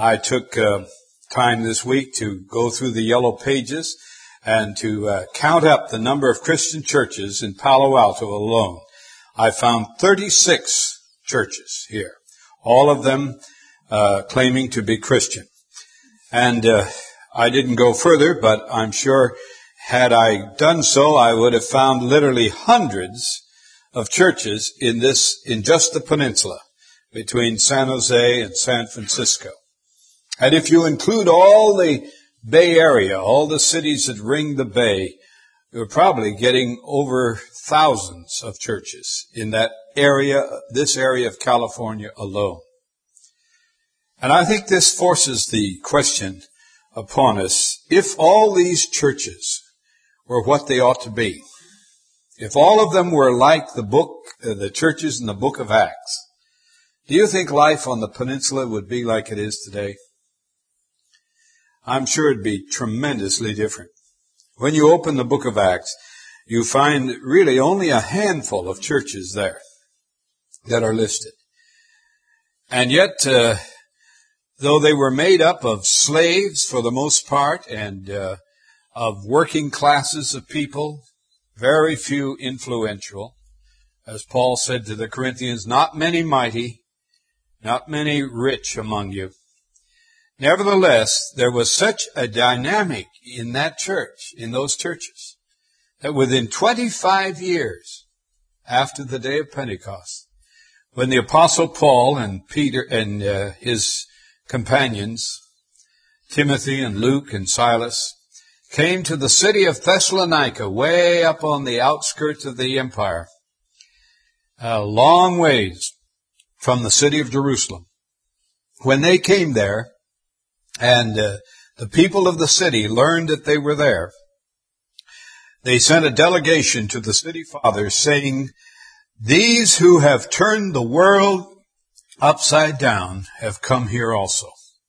I took time this week to go through the yellow pages and to count up the number of Christian churches in Palo Alto alone. I found 36 churches here, all of them claiming to be Christian. And I didn't go further, but I'm sure had I done so, I would have found literally hundreds of churches in just the peninsula between San Jose and San Francisco. And if you include all the Bay Area, all the cities that ring the Bay, you're probably getting over thousands of churches in that area, this area of California alone. And I think this forces the question upon us, if all these churches were what they ought to be, if all of them were like the churches in the book of Acts, do you think life on the peninsula would be like it is today? I'm sure it'd be tremendously different. When you open the book of Acts, you find really only a handful of churches there that are listed. And yet, though they were made up of slaves for the most part and of working classes of people, very few influential, as Paul said to the Corinthians, not many mighty, not many rich among you. Nevertheless, there was such a dynamic in that church, in those churches, that within 25 years after the day of Pentecost, when the Apostle Paul and Peter and his companions, Timothy and Luke and Silas, came to the city of Thessalonica, way up on the outskirts of the empire, a long ways from the city of Jerusalem. When they came there, and the people of the city learned that they were there, they sent a delegation to the city fathers saying, "These who have turned the world upside down have come here also."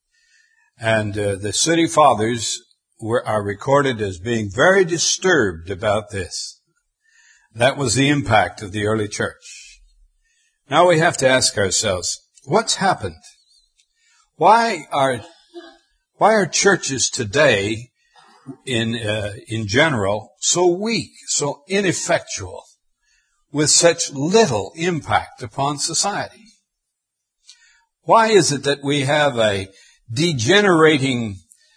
And the city fathers are recorded as being very disturbed about this. That was the impact of the early church. Now we have to ask ourselves, what's happened? Why are churches today in general so weak, so ineffectual, with such little impact upon society? Why is it that we have a degenerating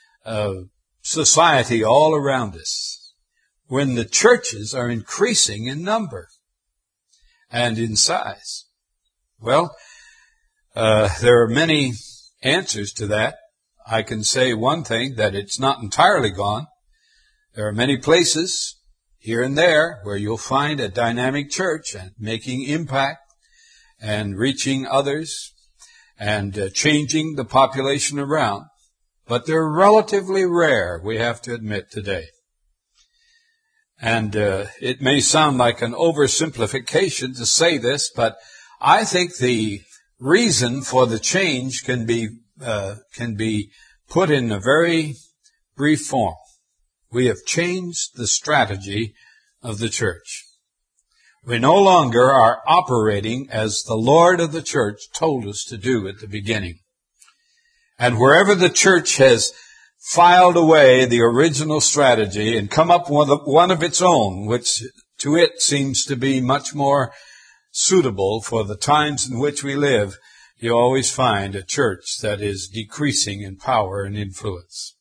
society all around us when the churches are increasing in number and in size? Well, there are many answers to that. I can say one thing, that it's not entirely gone. There are many places here and there where you'll find a dynamic church and making impact and reaching others and changing the population around. But they're relatively rare, we have to admit today. And it may sound like an oversimplification to say this, but I think the reason for the change can be put in a very brief form. We have changed the strategy of the church. We no longer are operating as the Lord of the church told us to do at the beginning. And wherever the church has filed away the original strategy and come up with one of its own, which to it seems to be much more suitable for the times in which we live, you always find a church that is decreasing in power and influence.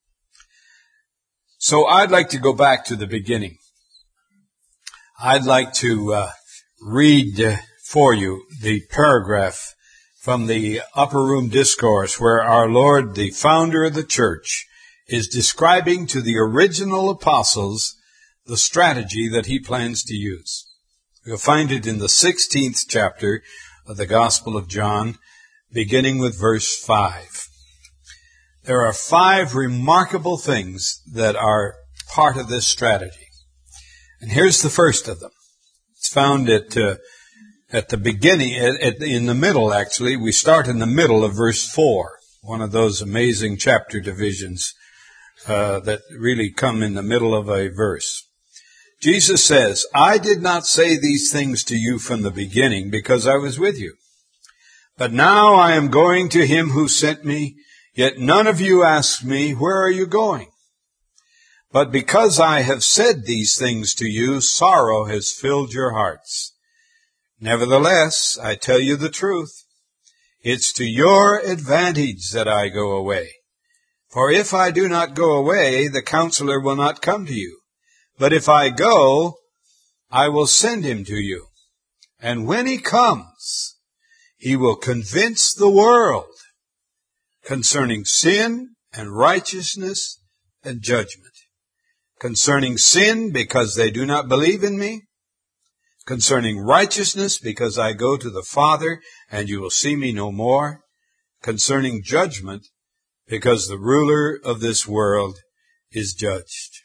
So I'd like to go back to the beginning. I'd like to read for you the paragraph from the Upper Room Discourse where our Lord, the founder of the church, is describing to the original apostles the strategy that he plans to use. You'll find it in the 16th chapter of the Gospel of John, beginning with verse 5. There are 5 remarkable things that are part of this strategy. And here's the first of them. It's found at the beginning, in the middle actually. We start in the middle of verse 4, one of those amazing chapter divisions that really come in the middle of a verse. Jesus says, "I did not say these things to you from the beginning because I was with you. But now I am going to him who sent me. Yet none of you asks me, where are you going? But because I have said these things to you, sorrow has filled your hearts. Nevertheless, I tell you the truth. It's to your advantage that I go away. For if I do not go away, the Counselor will not come to you. But if I go, I will send him to you. And when he comes, he will convince the world concerning sin and righteousness and judgment. Concerning sin, because they do not believe in me. Concerning righteousness, because I go to the Father, and you will see me no more. Concerning judgment, because the ruler of this world is judged.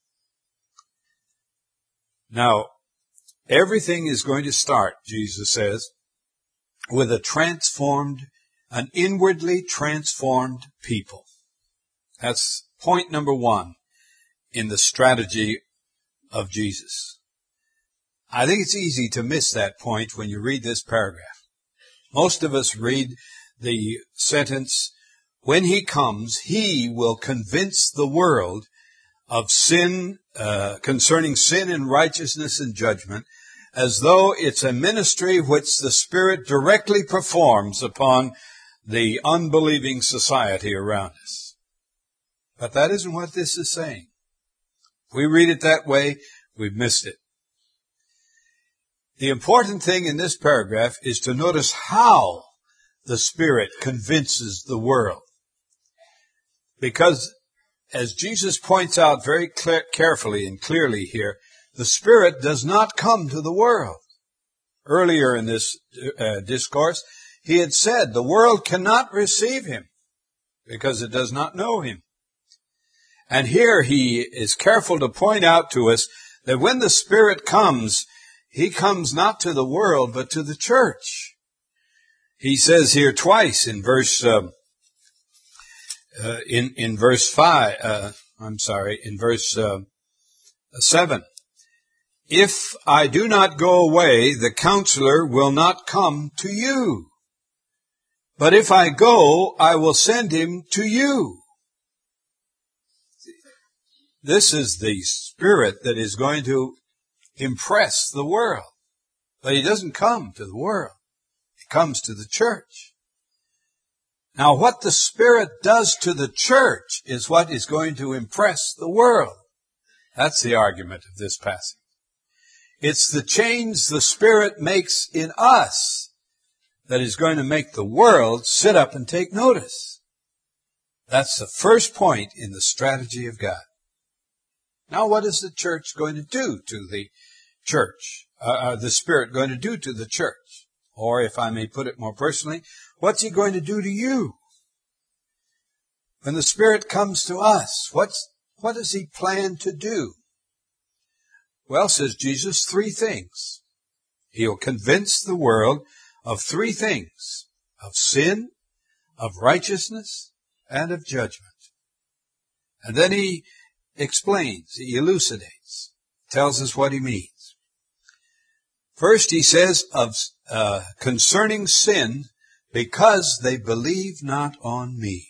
Now, everything is going to start, Jesus says, with an inwardly transformed people. That's point number one in the strategy of Jesus. I think it's easy to miss that point when you read this paragraph. Most of us read the sentence, when he comes, he will convince the world of sin, concerning sin and righteousness and judgment, as though it's a ministry which the Spirit directly performs upon the unbelieving society around us. But that isn't what this is saying. If we read it that way, we've missed it. The important thing in this paragraph is to notice how the Spirit convinces the world. Because, as Jesus points out very carefully and clearly here, the Spirit does not come to the world. Earlier in this discourse, he had said the world cannot receive him because it does not know him. And here he is careful to point out to us that when the Spirit comes, he comes not to the world, but to the church. He says here twice in verse in verse 7. If I do not go away, the Counselor will not come to you. But if I go, I will send him to you. This is the Spirit that is going to impress the world. But he doesn't come to the world. He comes to the church. Now, what the Spirit does to the church is what is going to impress the world. That's the argument of this passage. It's the change the Spirit makes in us that is going to make the world sit up and take notice. That's the first point in the strategy of God. Now, what is the church going to do to the church? The Spirit going to do to the church? Or, if I may put it more personally, what's he going to do to you? When the Spirit comes to us, what does he plan to do? Well, says Jesus, three things. He'll convince the world of three things: of sin, of righteousness, and of judgment. And then he explains, he elucidates, tells us what he means. First, he says of concerning sin, because they believe not on me.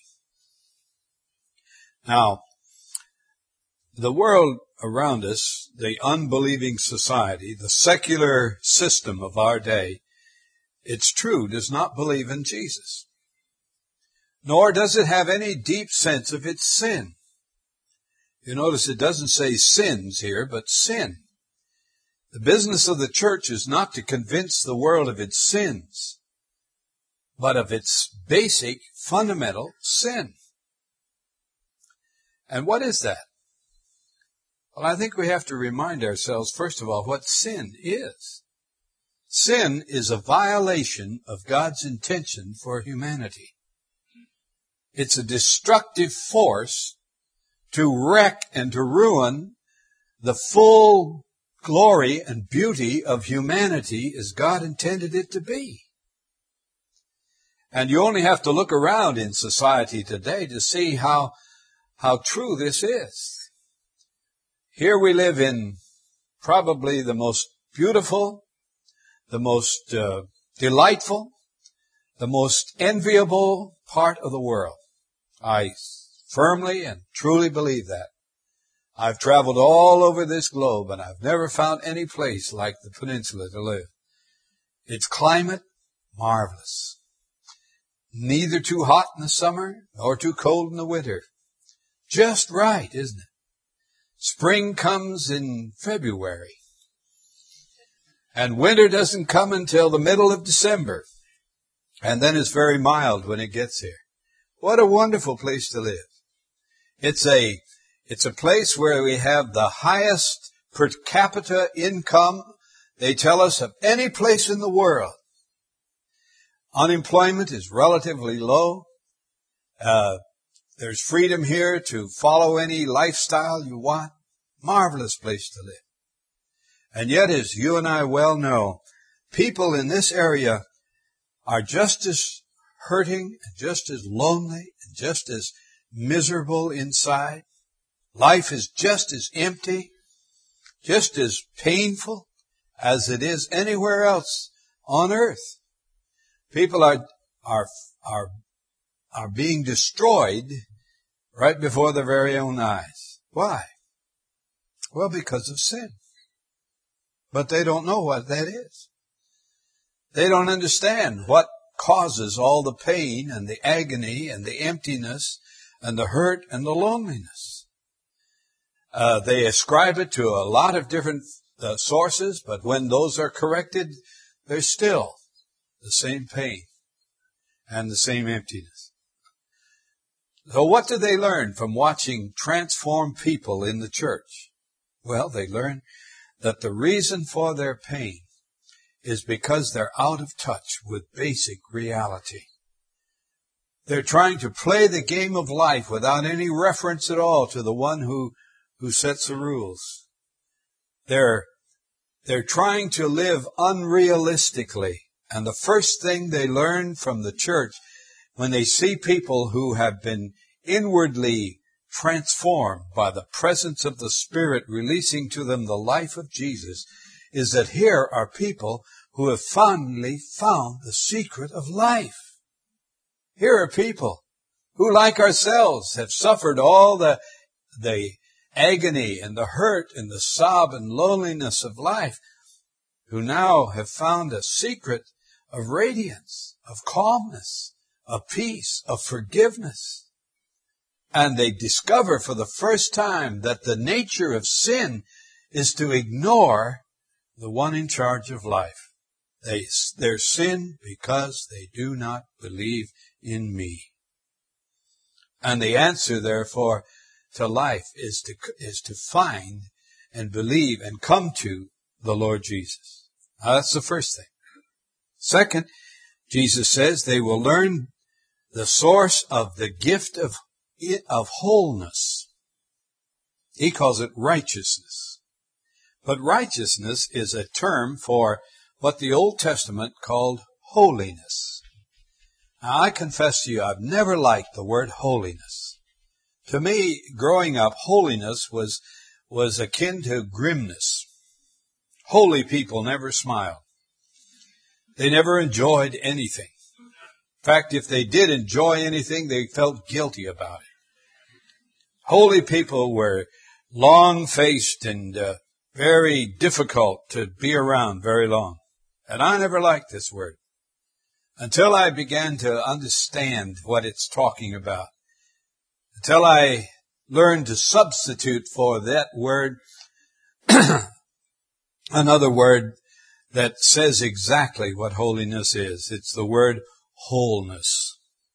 Now, the world around us, the unbelieving society, the secular system of our day, it's true, does not believe in Jesus. Nor does it have any deep sense of its sin. You notice it doesn't say sins here, but sin. The business of the church is not to convince the world of its sins, but of its basic, fundamental sin. And what is that? Well, I think we have to remind ourselves, first of all, what sin is. Sin is a violation of God's intention for humanity. It's a destructive force to wreck and to ruin the full glory and beauty of humanity as God intended it to be. And you only have to look around in society today to see how true this is. Here we live in probably the most beautiful, the most delightful, the most enviable part of the world. I firmly and truly believe that. I've traveled all over this globe and I've never found any place like the peninsula to live. Its climate, marvelous. Neither too hot in the summer nor too cold in the winter. Just right, isn't it? Spring comes in February. And winter doesn't come until the middle of December. And then it's very mild when it gets here. What a wonderful place to live. It's a place where we have the highest per capita income, they tell us, of any place in the world. Unemployment is relatively low. There's freedom here to follow any lifestyle you want. Marvelous place to live. And yet, as you and I well know, people in this area are just as hurting and just as lonely and just as miserable inside. Life is just as empty, just as painful as it is anywhere else on earth. People are being destroyed right before their very own eyes. Why? Well, because of sin. But they don't know what that is. They don't understand what causes all the pain and the agony and the emptiness and the hurt and the loneliness. They ascribe it to a lot of different sources, but when those are corrected, there's still the same pain and the same emptiness. So what do they learn from watching transformed people in the church? Well, they learn that the reason for their pain is because they're out of touch with basic reality. They're trying to play the game of life without any reference at all to the one who sets the rules. They're trying to live unrealistically. And the first thing they learn from the church, when they see people who have been inwardly transformed by the presence of the Spirit releasing to them the life of Jesus, is that here are people who have finally found the secret of life. Here are people who, like ourselves, have suffered all the agony and the hurt and the sob and loneliness of life, who now have found a secret of radiance, of calmness, of peace, of forgiveness. And they discover for the first time that the nature of sin is to ignore the one in charge of life. Their sin because they do not believe in me. And the answer, therefore, to life is to find and believe and come to the Lord Jesus. Now, that's the first thing. Second, Jesus says they will learn the source of the gift of wholeness. He calls it righteousness. But righteousness is a term for what the Old Testament called holiness. Now, I confess to you, I've never liked the word holiness. To me, growing up, holiness was akin to grimness. Holy people never smiled. They never enjoyed anything. In fact, if they did enjoy anything, they felt guilty about it. Holy people were long-faced and very difficult to be around very long. And I never liked this word until I began to understand what it's talking about. Until I learned to substitute for that word another word that says exactly what holiness is. It's the word wholeness.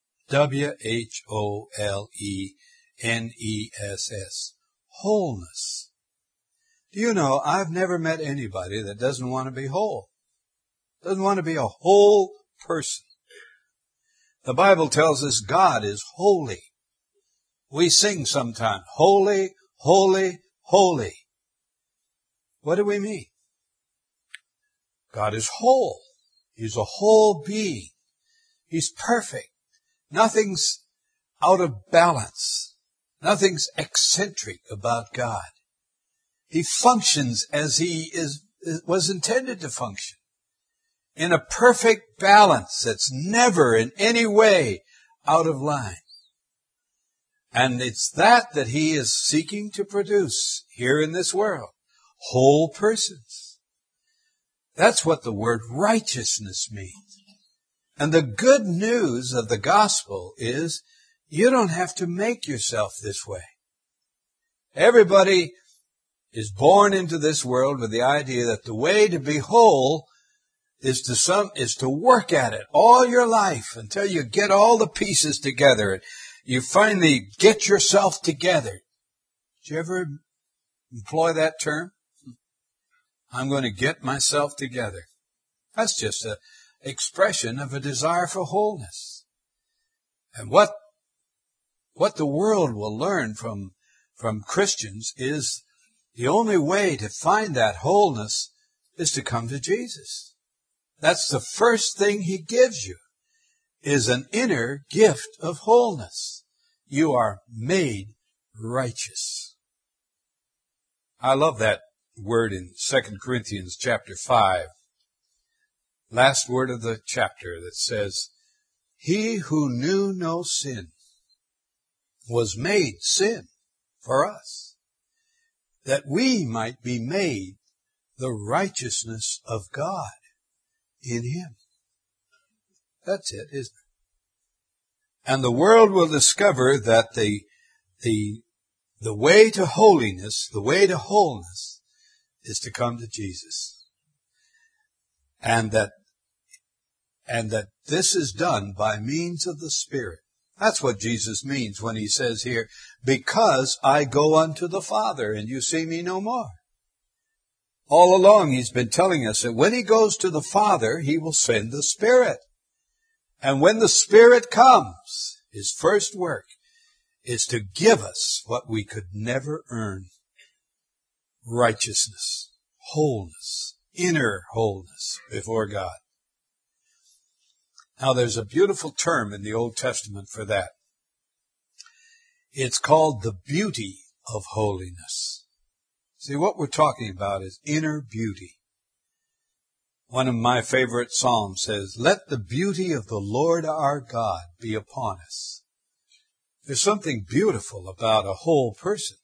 WHOLENESS. Wholeness. Do you know, I've never met anybody that doesn't want to be whole. Doesn't want to be a whole person. The Bible tells us God is holy. We sing sometimes, holy, holy, holy. What do we mean? God is whole. He's a whole being. He's perfect. Nothing's out of balance. Nothing's eccentric about God. He functions as he was intended to function, in a perfect balance that's never in any way out of line. And it's that he is seeking to produce here in this world. Whole persons. That's what the word righteousness means. And the good news of the gospel is you don't have to make yourself this way. Everybody is born into this world with the idea that the way to be whole is to work at it all your life until you get all the pieces together and you finally get yourself together. Did you ever employ that term? I'm going to get myself together. That's just an expression of a desire for wholeness. And what the world will learn from Christians is the only way to find that wholeness is to come to Jesus. That's the first thing He gives you, is an inner gift of wholeness. You are made righteous. I love that word in 2 Corinthians chapter 5. Last word of the chapter that says, He who knew no sin was made sin for us, that we might be made the righteousness of God in Him. That's it, isn't it? And the world will discover that the way to holiness, the way to wholeness, is to come to Jesus. And that this is done by means of the Spirit. That's what Jesus means when He says here, because I go unto the Father and you see me no more. All along He's been telling us that when He goes to the Father, He will send the Spirit. And when the Spirit comes, His first work is to give us what we could never earn. Righteousness, wholeness, inner wholeness before God. Now there's a beautiful term in the Old Testament for that. It's called the beauty of holiness. See, what we're talking about is inner beauty. One of my favorite psalms says, let the beauty of the Lord our God be upon us. There's something beautiful about a whole person.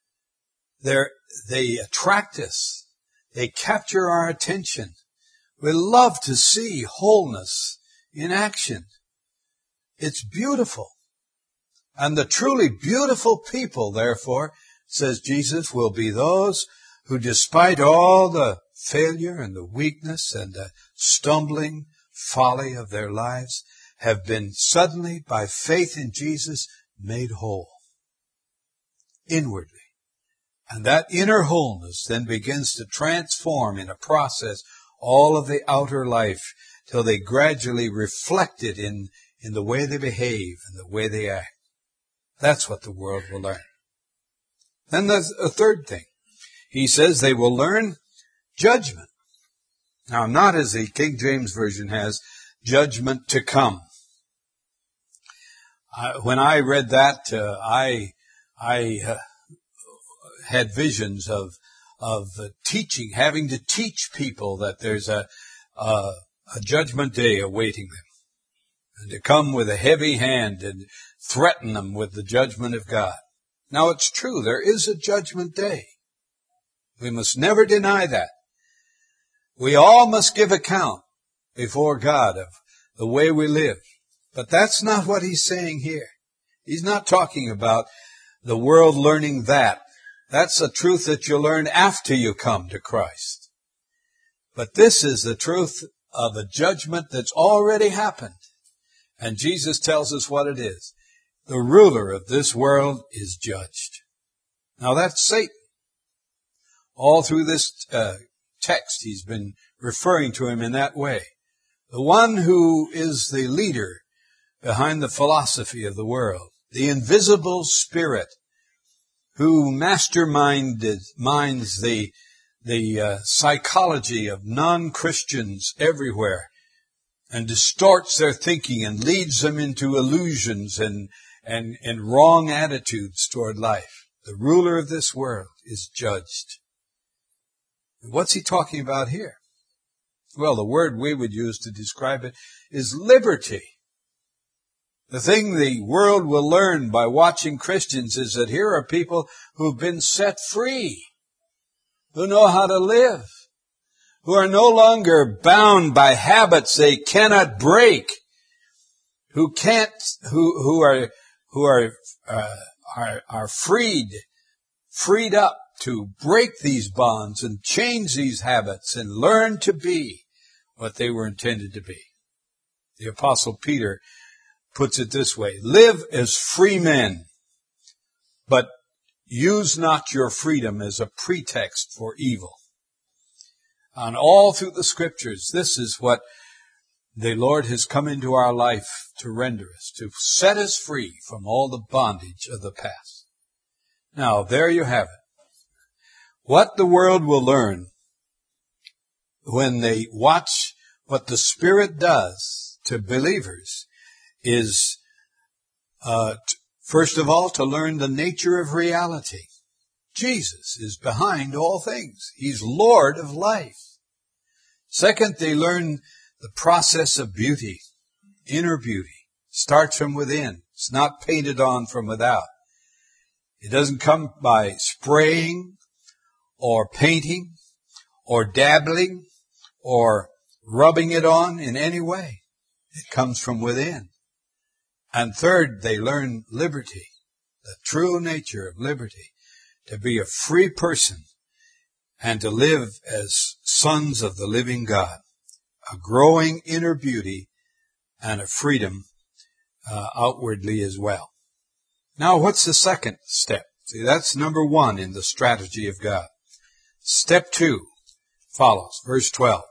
They attract us. They capture our attention. We love to see wholeness in action. It's beautiful. And the truly beautiful people, therefore, says Jesus, will be those who, despite all the failure and the weakness and the stumbling folly of their lives, have been suddenly, by faith in Jesus, made whole. Inwardly. And that inner wholeness then begins to transform in a process all of the outer life till they gradually reflect it in the way they behave and the way they act. That's what the world will learn. Then there's a third thing. He says they will learn judgment. Now, not as the King James Version has, judgment to come. When I read that, I had visions of teaching, having to teach people that there's a judgment day awaiting them, and to come with a heavy hand and threaten them with the judgment of God. Now, it's true, there is a judgment day. We must never deny that. We all must give account before God of the way we live. But that's not what He's saying here. He's not talking about the world learning that. That's a truth that you learn after you come to Christ. But this is the truth of a judgment that's already happened. And Jesus tells us what it is. The ruler of this world is judged. Now that's Satan. All through this text, he's been referring to him in that way. The one who is the leader behind the philosophy of the world. The invisible spirit who minds the psychology of non-Christians everywhere and distorts their thinking and leads them into illusions and wrong attitudes toward life. The ruler of this world is judged. What's he talking about here? Well, the word we would use to describe it is liberty. The thing the world will learn by watching Christians is that here are people who've been set free, who know how to live, who are no longer bound by habits they cannot break, who are freed up to break these bonds and change these habits and learn to be what they were intended to be. The Apostle Peter puts it this way: live as free men, but use not your freedom as a pretext for evil. And all through the Scriptures, this is what the Lord has come into our life to render us, to set us free from all the bondage of the past. Now, there you have it. What the world will learn when they watch what the Spirit does to believers is, first of all, to learn the nature of reality. Jesus is behind all things. He's Lord of life. Second, they learn the process of beauty, inner beauty. Starts from within. It's not painted on from without. It doesn't come by spraying or painting or dabbling or rubbing it on in any way. It comes from within. And third, they learn liberty, the true nature of liberty, to be a free person and to live as sons of the living God, a growing inner beauty and a freedom outwardly as well. Now, what's the second step? See, that's number one in the strategy of God. Step 2 follows, verse 12.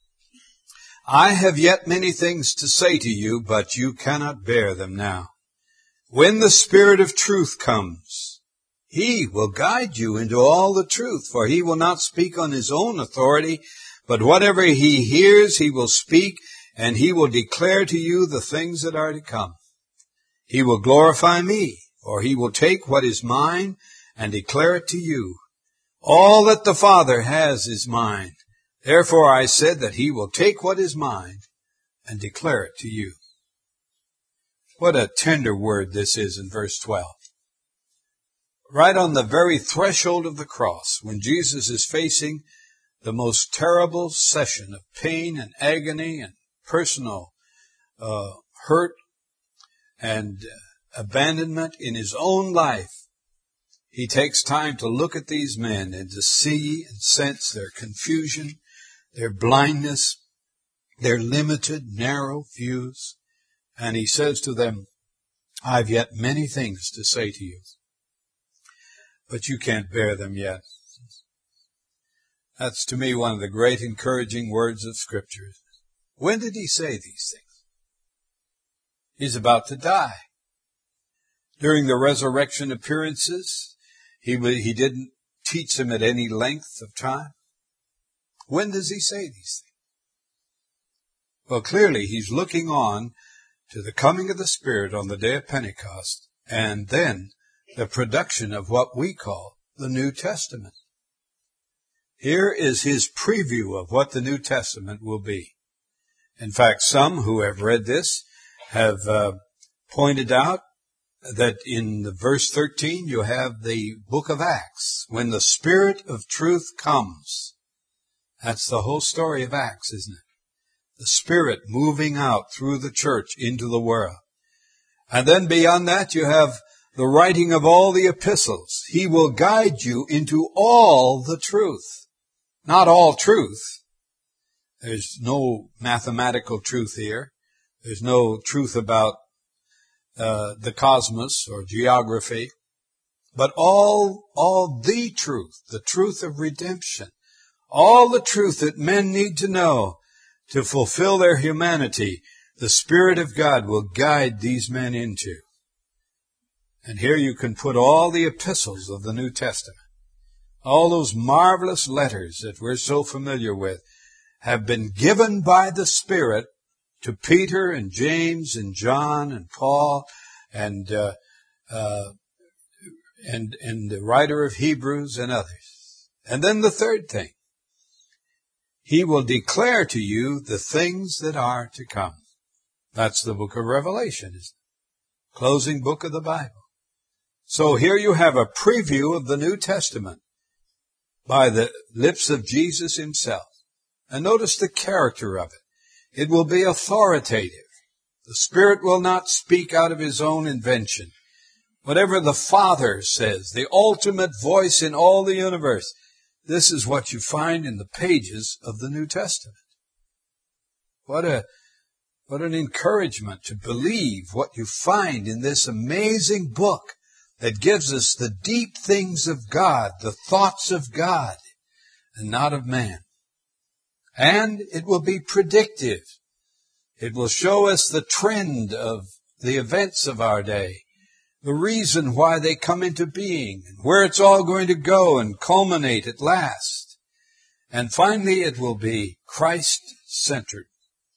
I have yet many things to say to you, but you cannot bear them now. When the Spirit of truth comes, He will guide you into all the truth, for He will not speak on His own authority, but whatever He hears, He will speak, and He will declare to you the things that are to come. He will glorify me, for He will take what is mine and declare it to you. All that the Father has is mine. Therefore I said that He will take what is mine and declare it to you. What a tender word this is in verse 12. Right on the very threshold of the cross, when Jesus is facing the most terrible session of pain and agony and personal hurt and abandonment in His own life, He takes time to look at these men and to see and sense their confusion, their blindness, their limited, narrow views. And He says to them, I've yet many things to say to you, but you can't bear them yet. That's to me one of the great encouraging words of Scripture. When did He say these things? He's about to die. During the resurrection appearances, He didn't teach them at any length of time. When does He say these things? Well, clearly He's looking on to the coming of the Spirit on the day of Pentecost, and then the production of what we call the New Testament. Here is His preview of what the New Testament will be. In fact, some who have read this have pointed out that in the verse 13 you have the book of Acts, when the Spirit of truth comes. That's the whole story of Acts, isn't it? The Spirit moving out through the church into the world. And then beyond that you have the writing of all the epistles. He will guide you into all the truth. Not all truth. There's no mathematical truth here. There's no truth about the cosmos or geography. But all the truth of redemption. All the truth that men need to know to fulfill their humanity, the Spirit of God will guide these men into. And here you can put all the epistles of the New Testament. All those marvelous letters that we're so familiar with have been given by the Spirit to Peter and James and John and Paul and the writer of Hebrews and others. And then the third thing, He will declare to you the things that are to come. That's the book of Revelation, isn't it? closing book of the Bible. So here you have a preview of the New Testament by the lips of Jesus himself. And notice the character of it. It will be authoritative. The Spirit will not speak out of his own invention. Whatever the Father says, the ultimate voice in all the universe, this is what you find in the pages of the New Testament. What an encouragement to believe what you find in this amazing book that gives us the deep things of God, the thoughts of God, and not of man. And it will be predictive. It will show us the trend of the events of our day, the reason why they come into being, and where it's all going to go and culminate at last. And finally, it will be Christ-centered.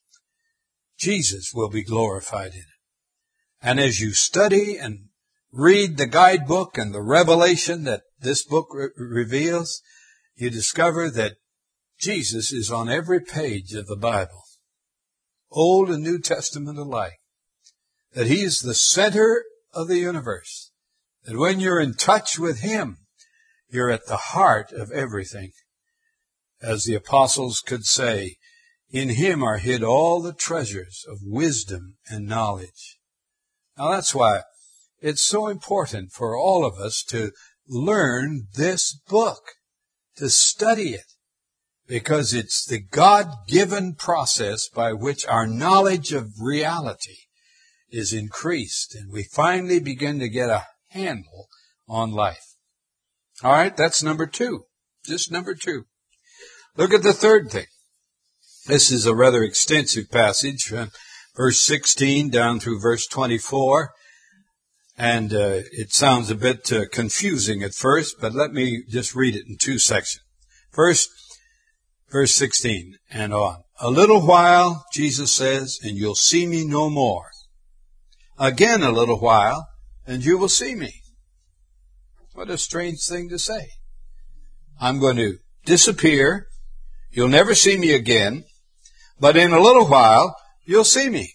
Jesus will be glorified in it. And as you study and read the guidebook and the revelation that this book reveals, you discover that Jesus is on every page of the Bible, Old and New Testament alike, that he is the center of the universe, that when you're in touch with him, you're at the heart of everything. As the apostles could say, in him are hid all the treasures of wisdom and knowledge. Now that's why it's so important for all of us to learn this book, to study it, because it's the God-given process by which our knowledge of reality is increased, and we finally begin to get a handle on life. All right, that's number 2. Just number 2. Look at the third thing. This is a rather extensive passage, verse 16 down through verse 24. And it sounds a bit confusing at first, but let me just read it in 2 sections. First, verse 16 and on. A little while, Jesus says, and you'll see me no more. Again a little while, and you will see me. What a strange thing to say. I'm going to disappear. You'll never see me again. But in a little while, you'll see me.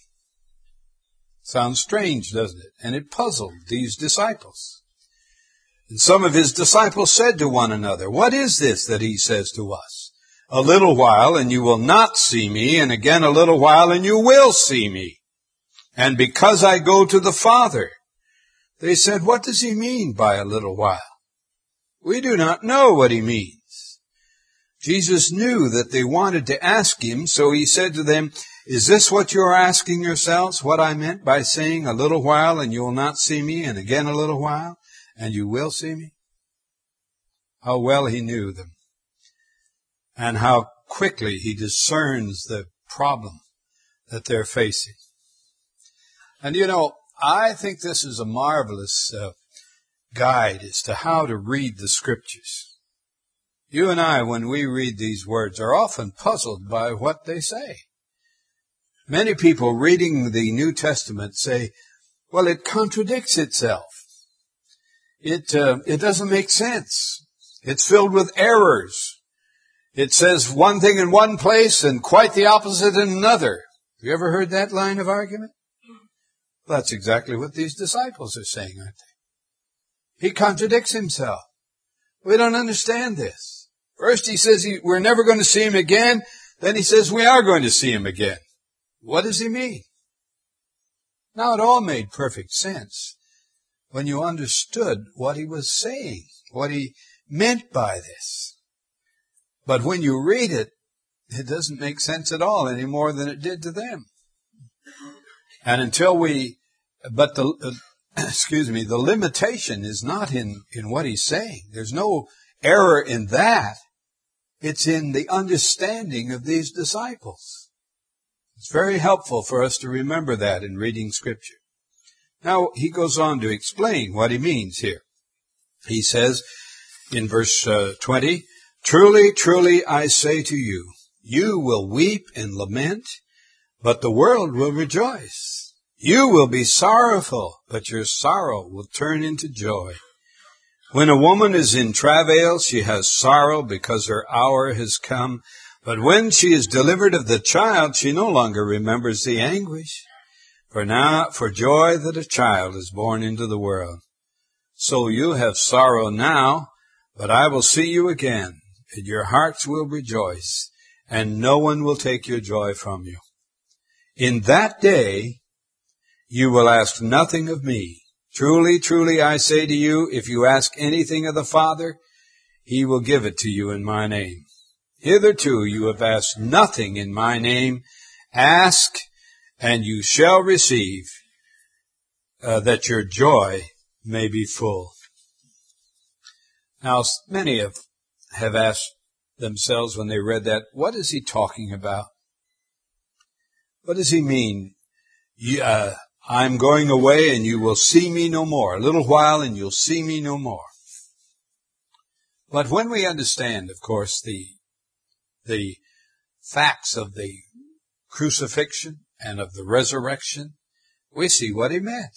Sounds strange, doesn't it? And it puzzled these disciples. And some of his disciples said to one another, what is this that he says to us? A little while and you will not see me, and again a little while and you will see me. And because I go to the Father. They said, what does he mean by a little while? We do not know what he means. Jesus knew that they wanted to ask him, so he said to them, is this what you are asking yourselves, what I meant by saying a little while and you will not see me, and again a little while and you will see me? How well he knew them, and how quickly he discerns the problem that they're facing. And you know, I think this is a marvelous guide as to how to read the Scriptures. You and I, when we read these words, are often puzzled by what they say. Many people reading the New Testament say, well, it contradicts itself. It doesn't make sense. It's filled with errors. It says one thing in one place and quite the opposite in another. Have you ever heard that line of argument? Well, that's exactly what these disciples are saying, aren't they? He contradicts himself. We don't understand this. First he says we're never going to see him again. Then he says we are going to see him again. What does he mean? Now it all made perfect sense when you understood what he was saying, what he meant by this. But when you read it, it doesn't make sense at all any more than it did to them. And until the limitation is not in what he's saying. There's no error in that. It's in the understanding of these disciples. It's very helpful for us to remember that in reading Scripture. Now, he goes on to explain what he means here. He says in verse 20, truly, truly, I say to you, you will weep and lament, but the world will rejoice. You will be sorrowful, but your sorrow will turn into joy. When a woman is in travail, she has sorrow because her hour has come. But when she is delivered of the child, she no longer remembers the anguish For joy that a child is born into the world. So you have sorrow now, but I will see you again, and your hearts will rejoice, and no one will take your joy from you. In that day you will ask nothing of me. Truly, truly, I say to you, if you ask anything of the Father, he will give it to you in my name. Hitherto you have asked nothing in my name. Ask, and you shall receive, that your joy may be full. Now, many have asked themselves when they read that, what is he talking about? What does he mean? I'm going away and you will see me no more. A little while and you'll see me no more. But when we understand, of course, the facts of the crucifixion and of the resurrection, we see what he meant.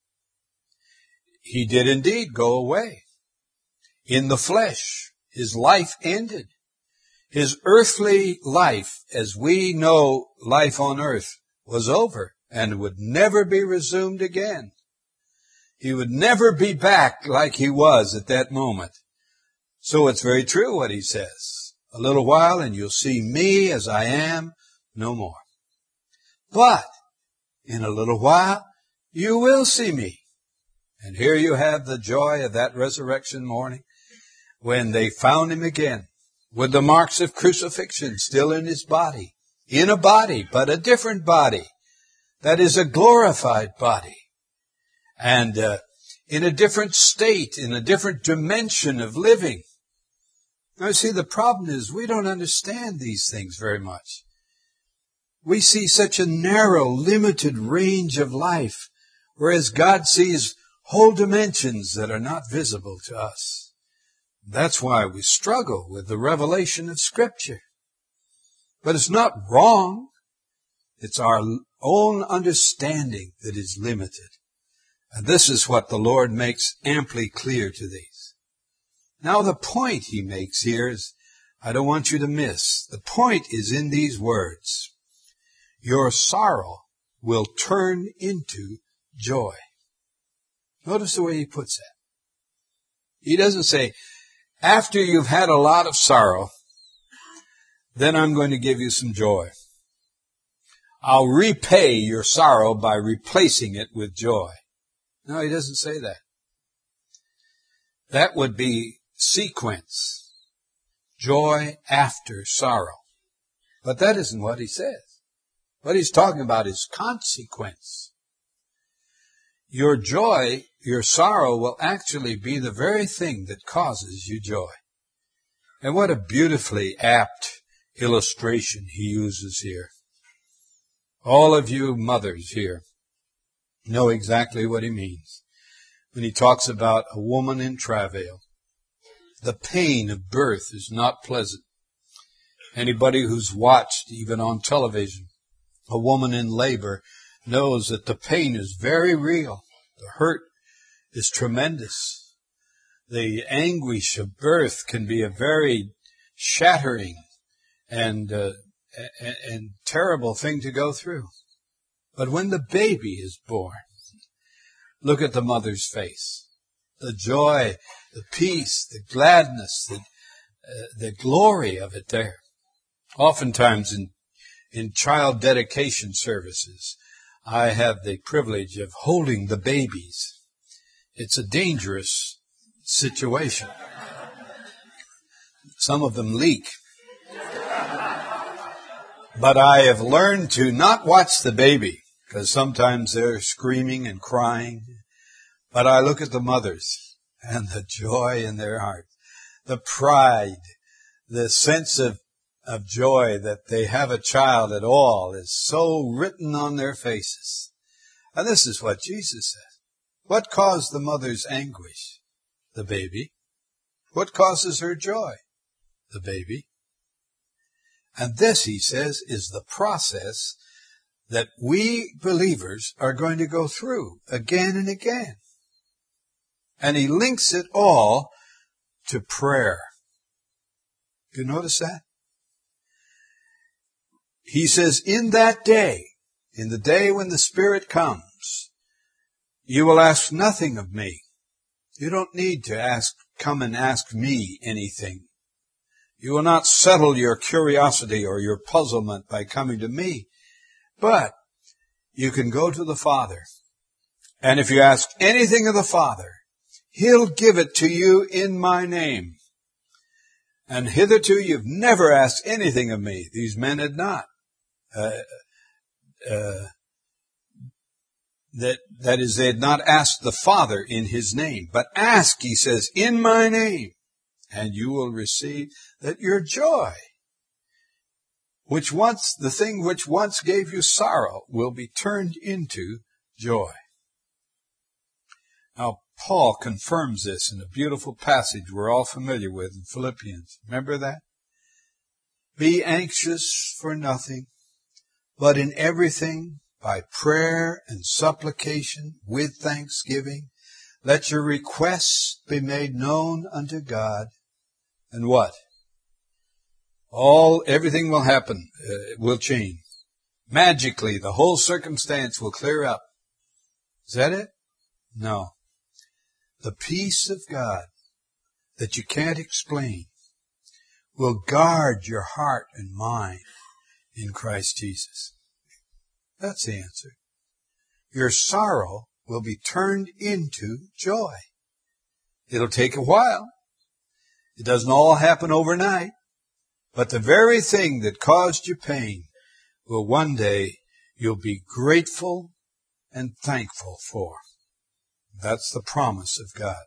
He did indeed go away. In the flesh, his life ended. His earthly life, as we know life on earth, was over and would never be resumed again. He would never be back like he was at that moment. So it's very true what he says. A little while and you'll see me as I am no more. But in a little while you will see me. And here you have the joy of that resurrection morning when they found him again with the marks of crucifixion still in his body. In a body, but a different body. That is a glorified body. And in a different state, in a different dimension of living. Now, see, the problem is we don't understand these things very much. We see such a narrow, limited range of life, whereas God sees whole dimensions that are not visible to us. That's why we struggle with the revelation of Scripture. But it's not wrong. It's our own understanding that is limited. And this is what the Lord makes amply clear to these. Now the point he makes here is, I don't want you to miss. The point is in these words. Your sorrow will turn into joy. Notice the way he puts that. He doesn't say, after you've had a lot of sorrow, then I'm going to give you some joy. I'll repay your sorrow by replacing it with joy. No, he doesn't say that. That would be sequence. Joy after sorrow. But that isn't what he says. What he's talking about is consequence. Your joy, your sorrow will actually be the very thing that causes you joy. And what a beautifully apt illustration he uses here. All of you mothers here know exactly what he means when he talks about a woman in travail. The pain of birth is not pleasant. Anybody who's watched, even on television, a woman in labor knows that the pain is very real. The hurt is tremendous. The anguish of birth can be a very shattering and terrible thing to go through. But when the baby is born, look at the mother's face. The joy, the peace, the gladness, the glory of it there. Oftentimes in child dedication services, I have the privilege of holding the babies. It's a dangerous situation. Some of them leak. But I have learned to not watch the baby, because sometimes they're screaming and crying. But I look at the mothers and the joy in their heart, the pride, the sense of joy that they have a child at all is so written on their faces. And this is what Jesus said. What caused the mother's anguish? The baby. What causes her joy? The baby. And this, he says, is the process that we believers are going to go through again and again. And he links it all to prayer. You notice that? He says, in that day, in the day when the Spirit comes, you will ask nothing of me. You don't need to come and ask me anything. You will not settle your curiosity or your puzzlement by coming to me. But you can go to the Father. And if you ask anything of the Father, He'll give it to you in my name. And hitherto you've never asked anything of me. These men had not. That is, they had not asked the Father in His name. But ask, He says, in my name, and you will receive that your joy, the thing which once gave you sorrow, will be turned into joy. Now, Paul confirms this in a beautiful passage we're all familiar with in Philippians. Remember that? Be anxious for nothing, but in everything, by prayer and supplication with thanksgiving, let your requests be made known unto God. And what? Everything will happen. It will change. Magically, the whole circumstance will clear up. Is that it? No. The peace of God that you can't explain will guard your heart and mind in Christ Jesus. That's the answer. Your sorrow will be turned into joy. It'll take a while. It doesn't all happen overnight. But the very thing that caused you pain will one day you'll be grateful and thankful for. That's the promise of God.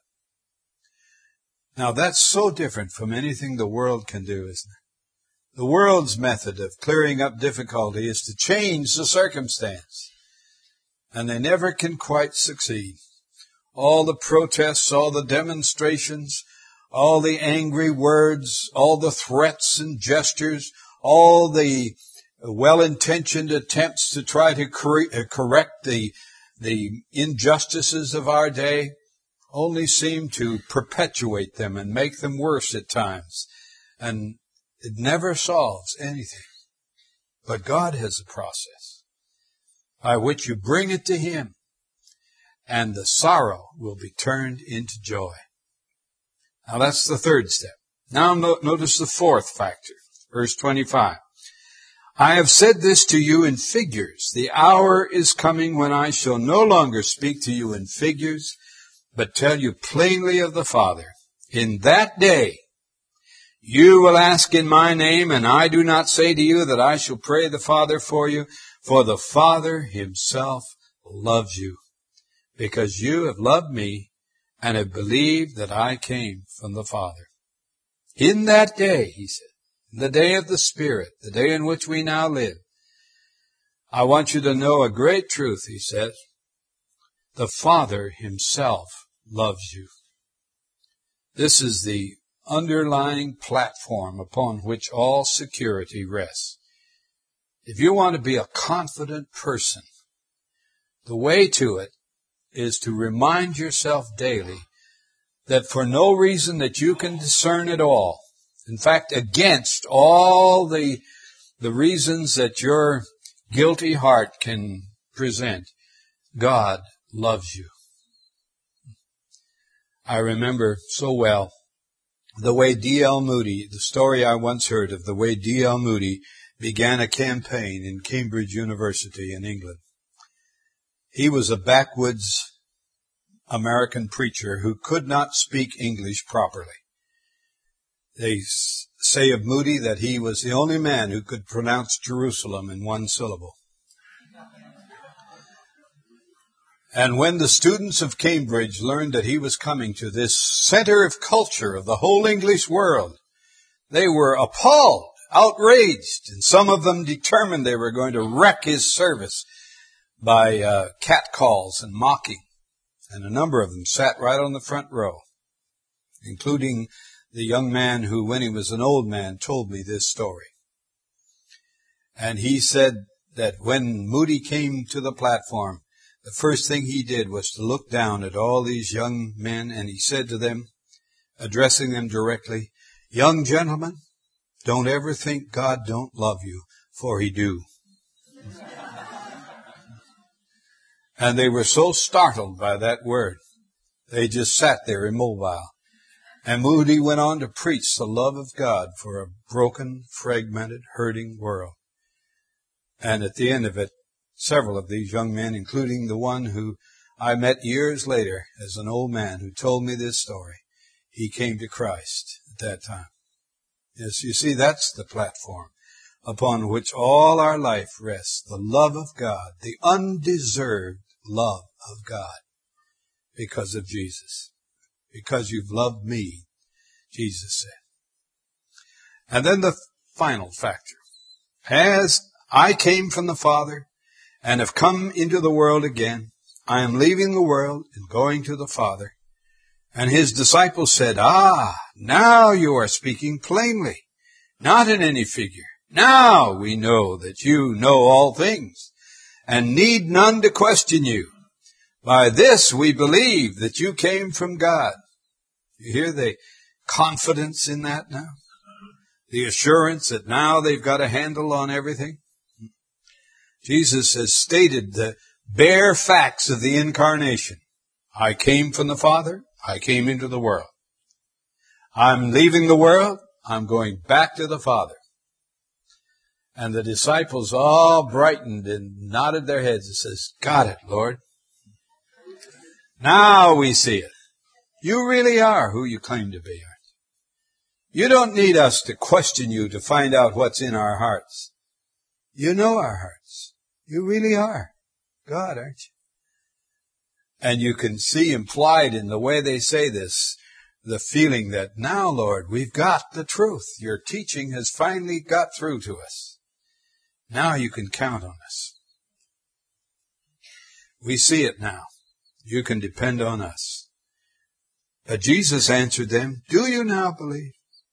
Now that's so different from anything the world can do, isn't it? The world's method of clearing up difficulty is to change the circumstance. And they never can quite succeed. All the protests, all the demonstrations, all the angry words, all the threats and gestures, all the well-intentioned attempts to try to correct the injustices of our day only seem to perpetuate them and make them worse at times. And it never solves anything. But God has a process by which you bring it to Him, and the sorrow will be turned into joy. Now that's the third step. Now notice the fourth factor, verse 25. I have said this to you in figures. The hour is coming when I shall no longer speak to you in figures, but tell you plainly of the Father. In that day, you will ask in my name, and I do not say to you that I shall pray the Father for you, for the Father Himself loves you, because you have loved me and have believed that I came from the Father. In that day, He said, the day of the Spirit, the day in which we now live, I want you to know a great truth, He says. The Father Himself loves you. This is the underlying platform upon which all security rests. If you want to be a confident person, the way to it is to remind yourself daily that for no reason that you can discern at all, in fact, against all the reasons that your guilty heart can present, God loves you. I remember so well the way D.L. Moody, the story I once heard of the way D.L. Moody began a campaign in Cambridge University in England. He was a backwoods American preacher who could not speak English properly. They say of Moody that he was the only man who could pronounce Jerusalem in one syllable. And when the students of Cambridge learned that he was coming to this center of culture of the whole English world, they were appalled, outraged, and some of them determined they were going to wreck his service by catcalls and mocking. And a number of them sat right on the front row, including the young man who, when he was an old man, told me this story. And he said that when Moody came to the platform, the first thing he did was to look down at all these young men, and he said to them, addressing them directly, young gentlemen, don't ever think God don't love you, for He do. And they were so startled by that word, they just sat there immobile. And Moody went on to preach the love of God for a broken, fragmented, hurting world. And at the end of it, several of these young men, including the one who I met years later as an old man who told me this story, he came to Christ at that time. Yes, you see, that's the platform upon which all our life rests, the love of God, the undeserved love of God because of Jesus. Because you've loved me, Jesus said. And then the final factor. As I came from the Father and have come into the world again, I am leaving the world and going to the Father. And his disciples said, now you are speaking plainly, not in any figure. Now we know that you know all things and need none to question you. By this we believe that you came from God. You hear the confidence in that now? The assurance that now they've got a handle on everything? Jesus has stated the bare facts of the incarnation. I came from the Father. I came into the world. I'm leaving the world. I'm going back to the Father. And the disciples all brightened and nodded their heads and says, got it, Lord. Now we see it. You really are who you claim to be, aren't you? You don't need us to question you to find out what's in our hearts. You know our hearts. You really are God, aren't you? And you can see implied in the way they say this, the feeling that now, Lord, we've got the truth. Your teaching has finally got through to us. Now you can count on us. We see it now. You can depend on us. But Jesus answered them, do you now believe?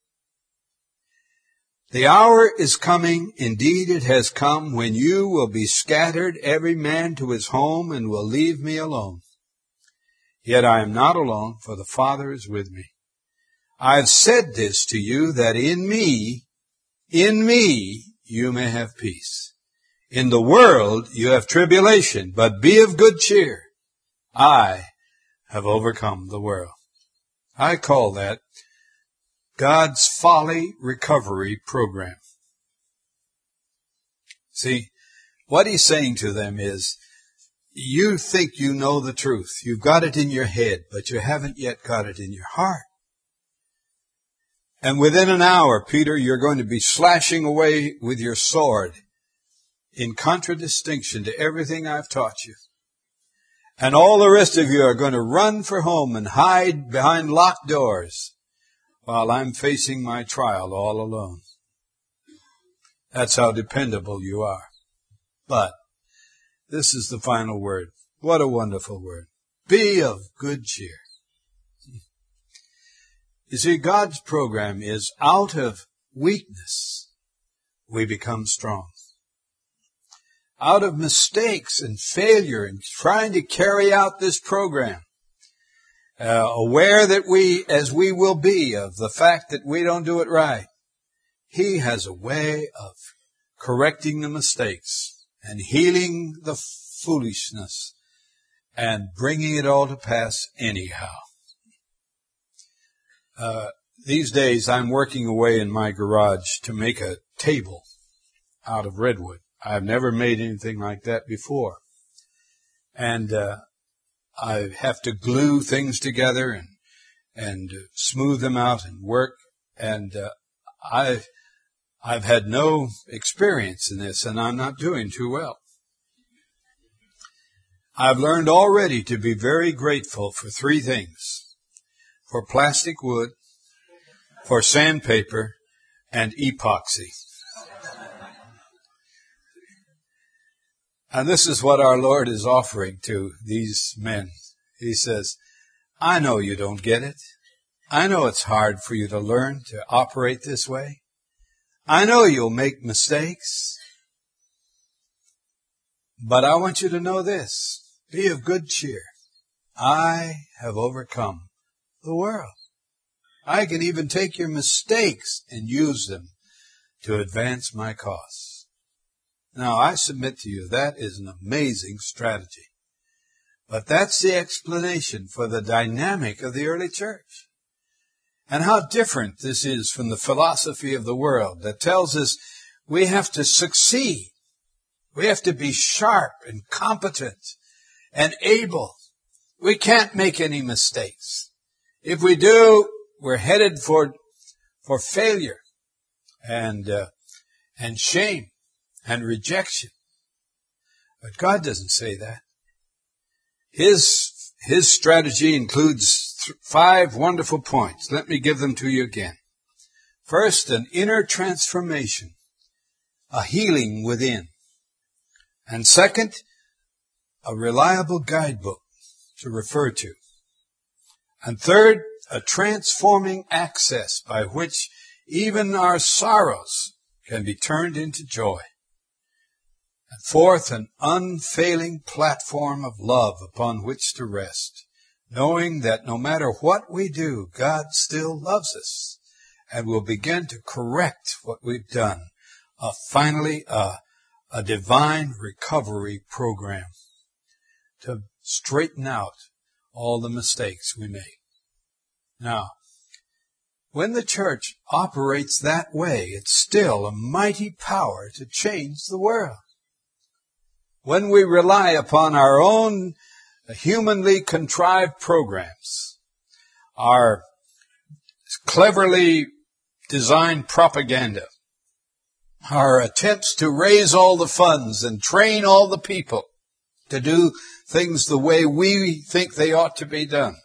The hour is coming, indeed it has come, when you will be scattered, every man to his home, and will leave me alone. Yet I am not alone, for the Father is with me. I have said this to you, that in me, you may have peace. In the world you have tribulation, but be of good cheer. I have overcome the world. I call that God's folly recovery program. See, what he's saying to them is, you think you know the truth. You've got it in your head, but you haven't yet got it in your heart. And within an hour, Peter, you're going to be slashing away with your sword in contradistinction to everything I've taught you. And all the rest of you are going to run for home and hide behind locked doors while I'm facing my trial all alone. That's how dependable you are. But this is the final word. What a wonderful word. Be of good cheer. You see, God's program is out of weakness, we become strong. Out of mistakes and failure and trying to carry out this program, aware that as we will be of the fact that we don't do it right, He has a way of correcting the mistakes and healing the foolishness and bringing it all to pass anyhow. These days I'm working away in my garage to make a table out of redwood. I've never made anything like that before. And I have to glue things together and smooth them out and work. And I've had no experience in this, and I'm not doing too well. I've learned already to be very grateful for three things: for plastic wood, for sandpaper, and epoxy. And this is what our Lord is offering to these men. He says, I know you don't get it. I know it's hard for you to learn to operate this way. I know you'll make mistakes. But I want you to know this. Be of good cheer. I have overcome the world. I can even take your mistakes and use them to advance my cause. Now, I submit to you, that is an amazing strategy. But that's the explanation for the dynamic of the early church. And how different this is from the philosophy of the world that tells us we have to succeed. We have to be sharp and competent and able. We can't make any mistakes. If we do, we're headed for failure and shame and rejection. But God doesn't say that. His strategy includes 5 wonderful points. Let me give them to you again. First, an inner transformation, a healing within. And second, a reliable guidebook to refer to. And third, a transforming access by which even our sorrows can be turned into joy. And fourth, an unfailing platform of love upon which to rest, knowing that no matter what we do, God still loves us and will begin to correct what we've done. Finally, a divine recovery program to straighten out all the mistakes we make. Now, when the church operates that way, it's still a mighty power to change the world. When we rely upon our own humanly contrived programs, our cleverly designed propaganda, our attempts to raise all the funds and train all the people to do things the way we think they ought to be done,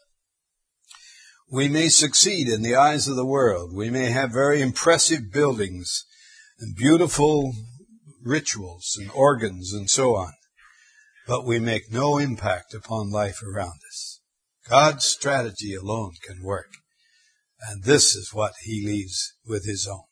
we may succeed in the eyes of the world. We may have very impressive buildings and beautiful rituals and organs and so on. But we make no impact upon life around us. God's strategy alone can work. And this is what He leaves with His own.